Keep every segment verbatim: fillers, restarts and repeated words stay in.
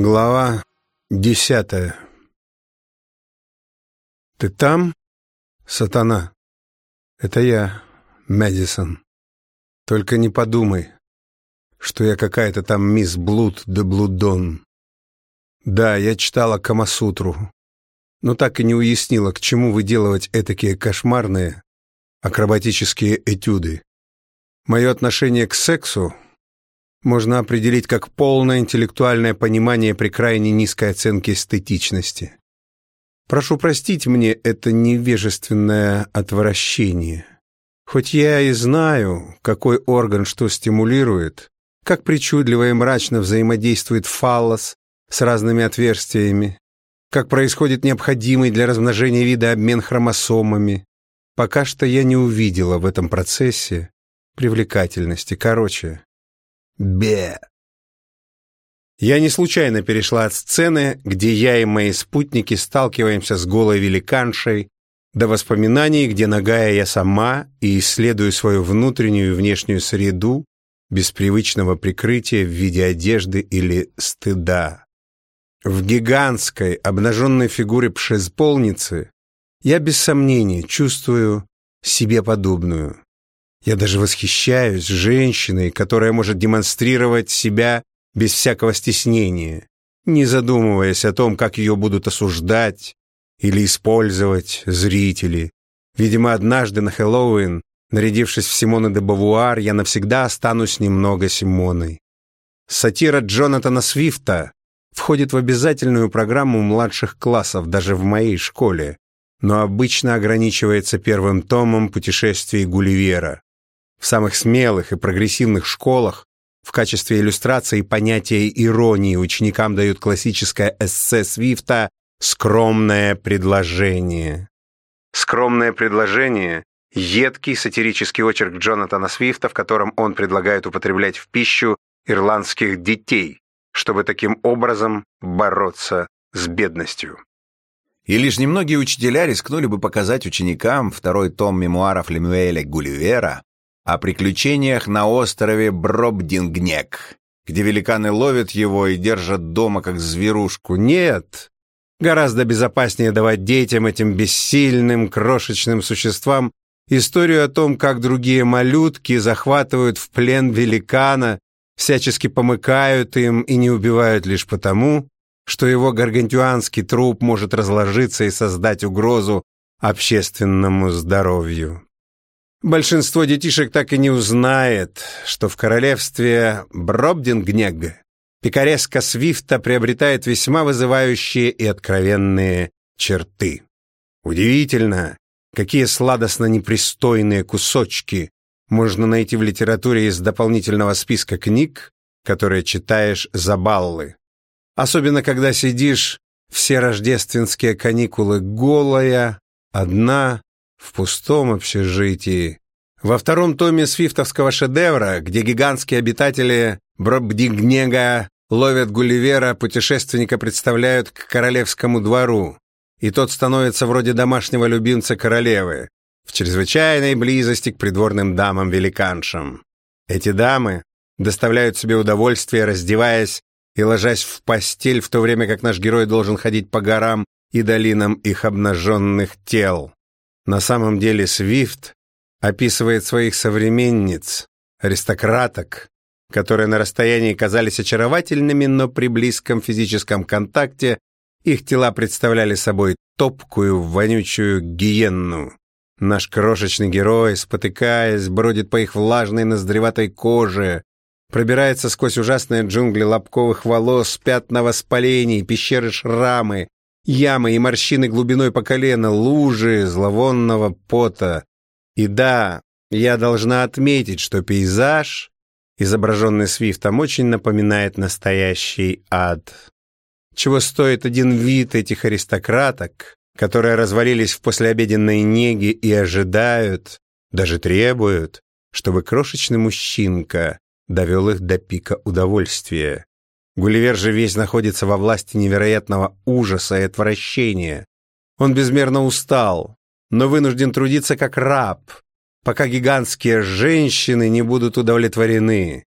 Глава десятая. «Ты там, сатана?» «Это я, Мэдисон. Только не подумай, что я какая-то там мисс Блуд де Блудон. Да, я читала Камасутру, но так и не уяснила, к чему выделывать этакие кошмарные акробатические этюды. Мое отношение к сексу можно определить как полное интеллектуальное понимание при крайне низкой оценке эстетичности. Прошу простить мне это невежественное отвращение. Хоть я и знаю, какой орган что стимулирует, как причудливо и мрачно взаимодействует фаллос с разными отверстиями, как происходит необходимый для размножения вида обмен хромосомами, пока что я не увидела в этом процессе привлекательности. Короче, бе. Я не случайно перешла от сцены, где я и мои спутники сталкиваемся с голой великаншей, до воспоминаний, где нагая я сама и исследую свою внутреннюю и внешнюю среду без привычного прикрытия в виде одежды или стыда. В гигантской обнаженной фигуре пшезполницы я без сомнения чувствую себе подобную. Я даже восхищаюсь женщиной, которая может демонстрировать себя без всякого стеснения, не задумываясь о том, как ее будут осуждать или использовать зрители. Видимо, однажды на Хэллоуин, нарядившись в Симона де Бовуар, я навсегда останусь немного Симоной. Сатира Джонатана Свифта входит в обязательную программу младших классов даже в моей школе, но обычно ограничивается первым томом «Путешествий Гулливера». В самых смелых и прогрессивных школах в качестве иллюстрации понятия иронии ученикам дают классическое эссе Свифта «Скромное предложение». «Скромное предложение» — едкий сатирический очерк Джонатана Свифта, в котором он предлагает употреблять в пищу ирландских детей, чтобы таким образом бороться с бедностью. И лишь немногие учителя рискнули бы показать ученикам второй том мемуаров Лемюэля Гулливера о приключениях на острове Бробдингнек, где великаны ловят его и держат дома как зверушку. Нет, гораздо безопаснее давать детям, этим бессильным, крошечным существам, историю о том, как другие малютки захватывают в плен великана, всячески помыкают им и не убивают лишь потому, что его гаргантюанский труп может разложиться и создать угрозу общественному здоровью. Большинство детишек так и не узнает, что в королевстве Бробдингнег пикареска Свифта приобретает весьма вызывающие и откровенные черты. Удивительно, какие сладостно непристойные кусочки можно найти в литературе из дополнительного списка книг, которые читаешь за баллы. Особенно, когда сидишь все рождественские каникулы голая, одна, в пустом общежитии. Во втором томе свифтовского шедевра, где гигантские обитатели Бробдингнега ловят Гулливера, путешественника представляют к королевскому двору, и тот становится вроде домашнего любимца королевы, в чрезвычайной близости к придворным дамам-великаншам. Эти дамы доставляют себе удовольствие, раздеваясь и ложась в постель, в то время как наш герой должен ходить по горам и долинам их обнаженных тел. На самом деле Свифт описывает своих современниц, аристократок, которые на расстоянии казались очаровательными, но при близком физическом контакте их тела представляли собой топкую, вонючую гиенну. Наш крошечный герой, спотыкаясь, бродит по их влажной ноздреватой коже, пробирается сквозь ужасные джунгли лобковых волос, пятна воспалений, пещеры шрамы, ямы и морщины глубиной по колено, лужи зловонного пота. И да, я должна отметить, что пейзаж, изображенный Свифтом, очень напоминает настоящий ад. Чего стоит один вид этих аристократок, которые развалились в послеобеденной неге и ожидают, даже требуют, чтобы крошечный мужчинка довел их до пика удовольствия. Гулливер же весь находится во власти невероятного ужаса и отвращения. Он безмерно устал, но вынужден трудиться как раб, пока гигантские женщины не будут удовлетворены.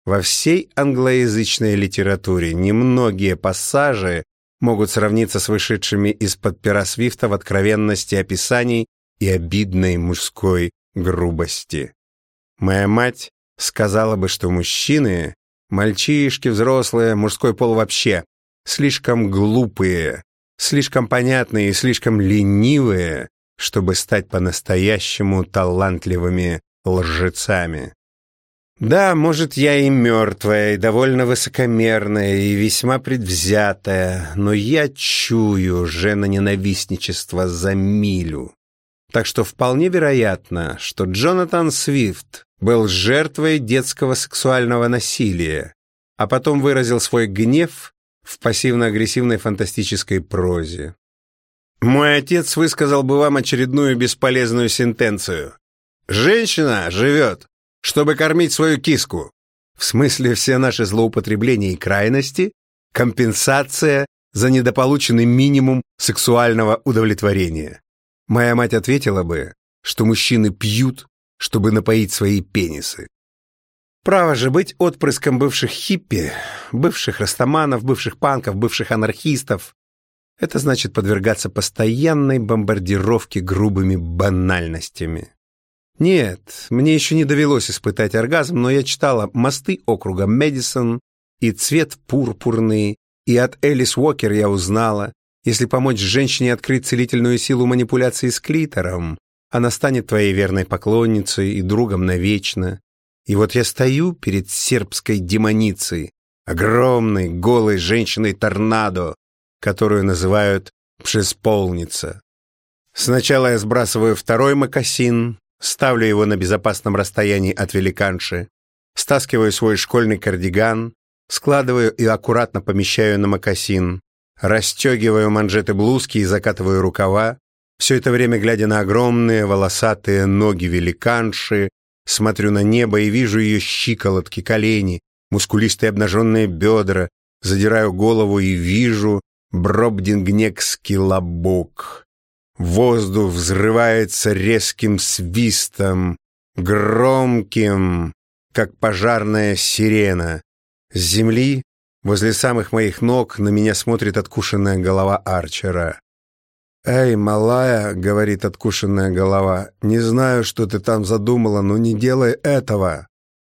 Во всей англоязычной литературе немногие пассажи могут сравниться с вышедшими из-под пера Свифта в откровенности описаний и обидной мужской грубости. Моя мать сказала бы, что мужчины, мальчишки, взрослые, мужской пол вообще, слишком глупые, слишком понятные и слишком ленивые, чтобы стать по-настоящему талантливыми лжецами. Да, может, я и мертвая, и довольно высокомерная, и весьма предвзятая, но я чую женоненавистничество за милю. Так что вполне вероятно, что Джонатан Свифт был жертвой детского сексуального насилия, а потом выразил свой гнев в пассивно-агрессивной фантастической прозе. Мой отец высказал бы вам очередную бесполезную сентенцию. «Женщина живет, чтобы кормить свою киску». В смысле, все наши злоупотребления и крайности – компенсация за недополученный минимум сексуального удовлетворения. Моя мать ответила бы, что мужчины пьют, чтобы напоить свои пенисы. Право же быть отпрыском бывших хиппи, бывших растаманов, бывших панков, бывших анархистов – это значит подвергаться постоянной бомбардировке грубыми банальностями. Нет, мне еще не довелось испытать оргазм, но я читала «Мосты округа Мэдисон» и «Цвет пурпурный», и от Элис Уокер я узнала, если помочь женщине открыть целительную силу манипуляции с клитором, она станет твоей верной поклонницей и другом навечно. И вот я стою перед сербской демоницей, огромной голой женщиной-торнадо, которую называют «пшесполница». Сначала я сбрасываю второй мокасин, ставлю его на безопасном расстоянии от великанши, стаскиваю свой школьный кардиган, складываю и аккуратно помещаю на мокасин, расстегиваю манжеты блузки и закатываю рукава, все это время глядя на огромные волосатые ноги великанши, смотрю на небо и вижу ее щиколотки, колени, мускулистые обнаженные бедра, задираю голову и вижу бробдингнекский лобок. Воздух взрывается резким свистом, громким, как пожарная сирена. С земли, возле самых моих ног, на меня смотрит откушенная голова Арчера. «Эй, малая», — говорит откушенная голова, — «не знаю, что ты там задумала, но не делай этого».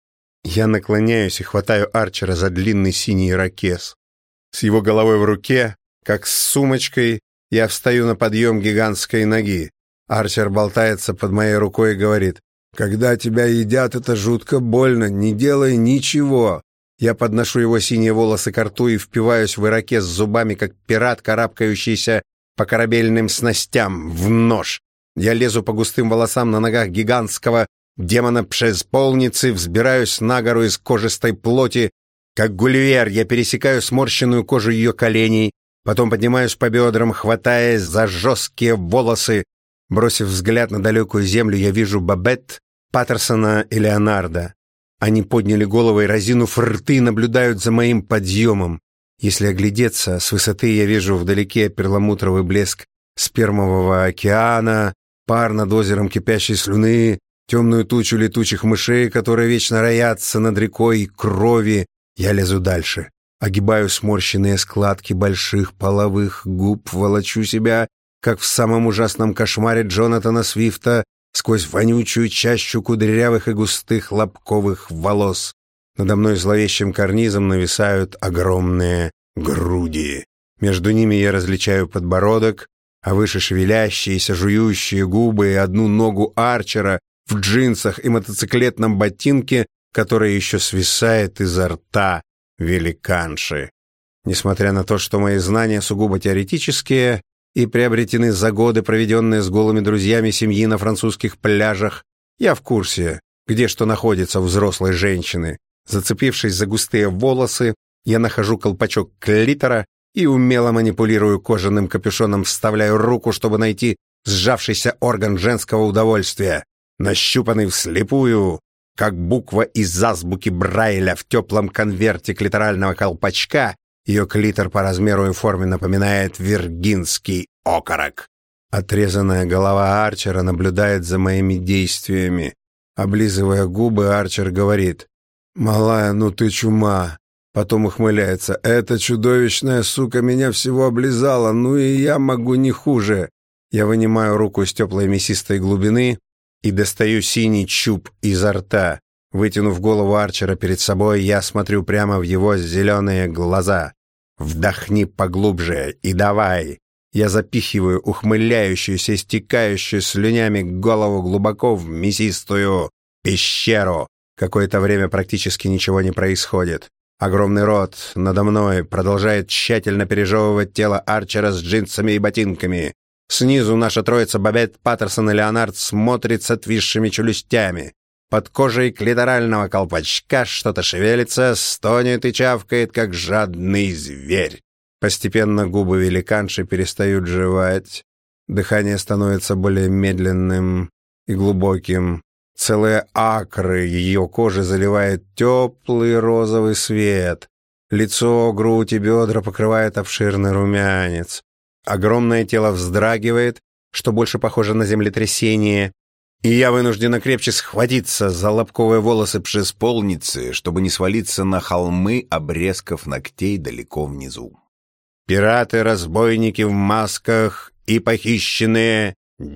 Я наклоняюсь и хватаю Арчера за длинный синий ирокез. С его головой в руке, как с сумочкой, я встаю на подъем гигантской ноги. Арчер болтается под моей рукой и говорит: «Когда тебя едят, это жутко больно, не делай ничего». Я подношу его синие волосы ко рту и впиваюсь в ирокез зубами, как пират, карабкающийся по корабельным снастям, в нож. Я лезу по густым волосам на ногах гигантского демона-пшесполницы, взбираюсь на гору из кожистой плоти. Как Гулливер, я пересекаю сморщенную кожу ее коленей, потом поднимаюсь по бедрам, хватаясь за жесткие волосы. Бросив взгляд на далекую землю, я вижу Бабетт, Паттерсона и Леонардо. Они подняли головы и, разинув рты, наблюдают за моим подъемом. Если оглядеться, с высоты я вижу вдалеке перламутровый блеск спермового океана, пар над озером кипящей слюны, темную тучу летучих мышей, которые вечно роятся над рекой крови. Я лезу дальше, огибаю сморщенные складки больших половых губ, волочу себя, как в самом ужасном кошмаре Джонатана Свифта, сквозь вонючую чащу кудрявых и густых лобковых волос. Надо мной зловещим карнизом нависают огромные груди. Между ними я различаю подбородок, а выше шевелящиеся, жующие губы и одну ногу Арчера в джинсах и мотоциклетном ботинке, который еще свисает изо рта великанши. Несмотря на то, что мои знания сугубо теоретические и приобретены за годы, проведенные с голыми друзьями семьи на французских пляжах, я в курсе, где что находится у взрослой женщины. Зацепившись за густые волосы, я нахожу колпачок клитора и, умело манипулирую кожаным капюшоном, вставляю руку, чтобы найти сжавшийся орган женского удовольствия, нащупанный вслепую, как буква из азбуки Брайля в теплом конверте клиторального колпачка. Ее клитор по размеру и форме напоминает виргинский окорок. Отрезанная голова Арчера наблюдает за моими действиями. Облизывая губы, Арчер говорит: «Малая, ну ты чума!» Потом ухмыляется. «Эта чудовищная сука меня всего облизала, ну и я могу не хуже!» Я вынимаю руку из теплой мясистой глубины и достаю синий чуб изо рта. Вытянув голову Арчера перед собой, я смотрю прямо в его зеленые глаза. «Вдохни поглубже и давай!» Я запихиваю ухмыляющуюся, истекающую слюнями голову глубоко в мясистую пещеру. Какое-то время практически ничего не происходит. Огромный рот надо мной продолжает тщательно пережевывать тело Арчера с джинсами и ботинками. Снизу наша троица Бабетт, Паттерсон и Леонард смотрит с отвисшими челюстями. Под кожей клиторального колпачка что-то шевелится, стонет и чавкает, как жадный зверь. Постепенно губы великанши перестают жевать. Дыхание становится более медленным и глубоким. Целые акры ее кожи заливает теплый розовый свет. Лицо, грудь и бедра покрывает обширный румянец. Огромное тело вздрагивает, что больше похоже на землетрясение, и я вынуждена крепче схватиться за лобковые волосы пшесполницы, чтобы не свалиться на холмы обрезков ногтей далеко внизу. Пираты, разбойники в масках и похищенные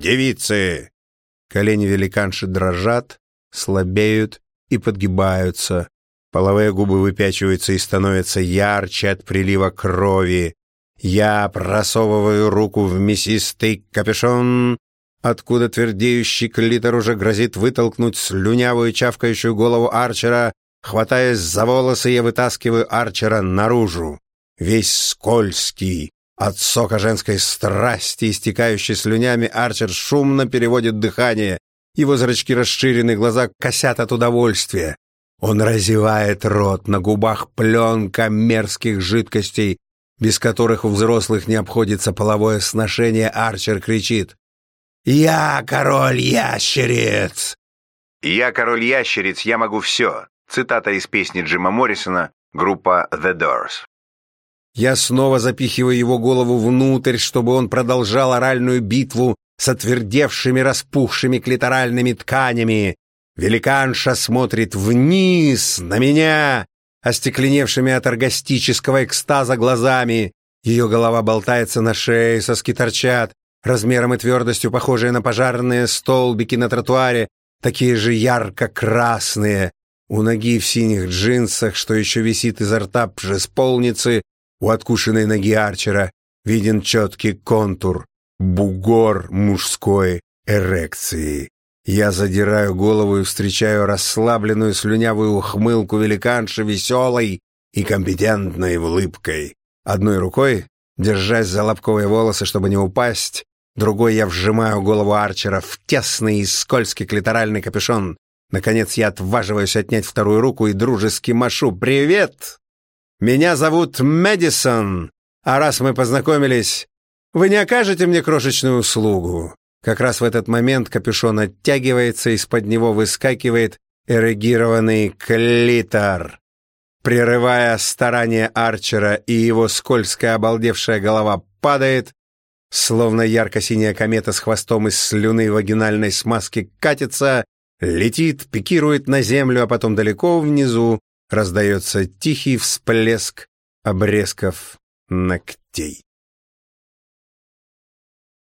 девицы. Колени великанши дрожат, слабеют и подгибаются. Половые губы выпячиваются и становятся ярче от прилива крови. Я просовываю руку в мясистый капюшон, откуда твердеющий клитор уже грозит вытолкнуть слюнявую чавкающую голову Арчера. Хватаясь за волосы, я вытаскиваю Арчера наружу. Весь скользкий, от сока женской страсти, истекающий слюнями, Арчер шумно переводит дыхание. Его зрачки расширены, глаза косят от удовольствия. Он разевает рот, на губах пленка мерзких жидкостей, без которых у взрослых не обходится половое сношение. Арчер кричит: «Я король ящериц!» «Я король ящериц, я могу все». Цитата из песни Джима Моррисона, группа The Doors. Я снова запихиваю его голову внутрь, чтобы он продолжал оральную битву с отвердевшими, распухшими клиторальными тканями. Великанша смотрит вниз на меня, остекленевшими от оргастического экстаза глазами. Ее голова болтается на шее, соски торчат, размером и твердостью похожие на пожарные столбики на тротуаре, такие же ярко-красные. У ноги в синих джинсах, что еще висит изо рта пшесполницы, у откушенной ноги Арчера виден четкий контур, бугор мужской эрекции. Я задираю голову и встречаю расслабленную слюнявую ухмылку великанши веселой и компетентной улыбкой. Одной рукой, держась за лобковые волосы, чтобы не упасть, другой я вжимаю голову Арчера в тесный и скользкий клиторальный капюшон. Наконец я отваживаюсь отнять вторую руку и дружески машу: «Привет! Меня зовут Мэдисон, а раз мы познакомились, вы не окажете мне крошечную услугу?» Как раз в этот момент капюшон оттягивается, из-под него выскакивает эрегированный клитор. Прерывая старания Арчера, и его скользкая обалдевшая голова падает, словно ярко-синяя комета с хвостом из слюны вагинальной смазки катится, летит, пикирует на землю, а потом далеко внизу раздается тихий всплеск обрезков ногтей.